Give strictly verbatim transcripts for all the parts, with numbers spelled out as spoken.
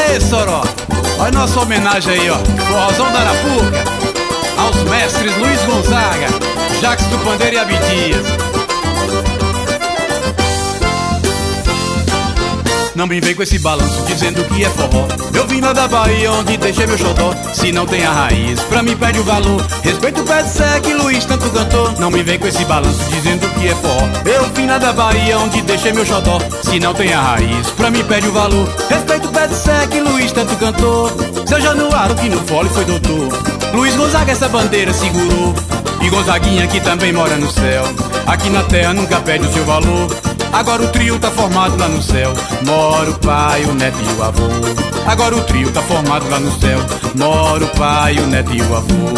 Aê, Soró, olha nossa homenagem aí, ó, forrozão da Arapuca, aos mestres Luiz Gonzaga, Jacques do Pandeiro e Abdias. Não me vem com esse balanço dizendo que é forró. Eu vim lá da Bahia onde deixei meu xodó. Se não tem a raiz, pra mim perde o valor. Respeito o pé de sé que Luiz tanto cantou. Não me vem com esse balanço dizendo que é forró. Eu vim lá da Bahia onde deixei meu xodó. Se não tem a raiz, pra mim perde o valor. Respeito o pé de sé que Luiz tanto cantou. Seu Januário que no fole foi doutor. Luiz Gonzaga essa bandeira segurou. E Gonzaguinha que também mora no céu. Aqui na terra nunca perde o seu valor. Agora o trio tá formado lá no céu. Mora o pai, o neto e o avô. Agora o trio tá formado lá no céu. Mora o pai, o neto e o avô.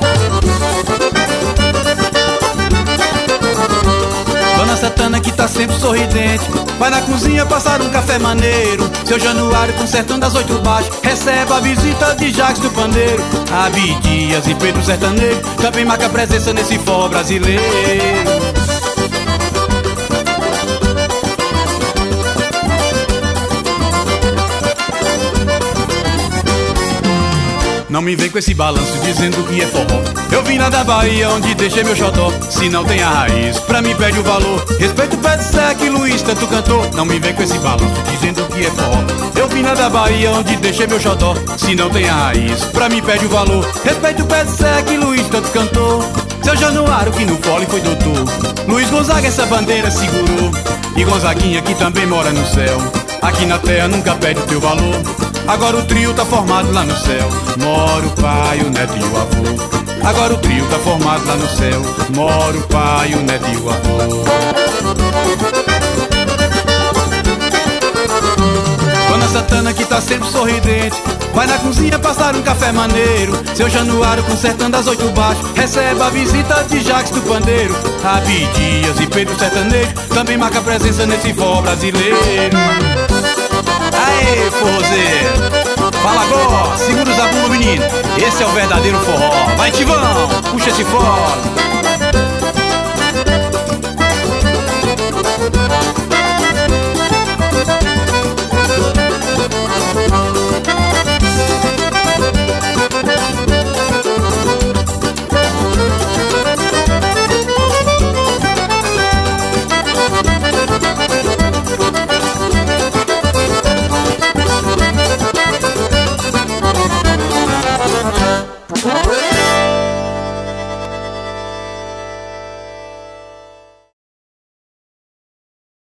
Dona Satana que tá sempre sorridente, vai na cozinha passar um café maneiro. Seu Januário consertando as oito baixas, recebe a visita de Jacques do Pandeiro. Abdias e Pedro Sertanejo também marca presença nesse forró brasileiro. Não me vem com esse balanço dizendo que é forró. Eu vim lá da Bahia onde deixei meu xodó. Se não tem a raiz, pra mim perde o valor. Respeito o pé de sé que Luiz tanto cantou. Não me vem com esse balanço dizendo que é forró. Eu vim lá da Bahia onde deixei meu xodó. Se não tem a raiz, pra mim perde o valor. Respeito o pé de sé que Luiz tanto cantou. Seu Januário que no fole foi doutor. Luiz Gonzaga essa bandeira segurou. E Gonzaguinha que também mora no céu. Aqui na terra nunca perde o teu valor. Agora o trio tá formado lá no céu. Mora o pai, o neto e o avô. Agora o trio tá formado lá no céu. Mora o pai, o neto e o avô. Dona Satana que tá sempre sorridente, vai na cozinha passar um café maneiro. Seu Januário consertando as oito baixas, recebe a visita de Jacques do Pandeiro. Abdias e Pedro Sertanejo também marca presença nesse forró brasileiro. Aê, forrozeiro, fala agora, segura os abulos, menino. Esse é o verdadeiro forró. Vai, Tivão, puxa esse forró.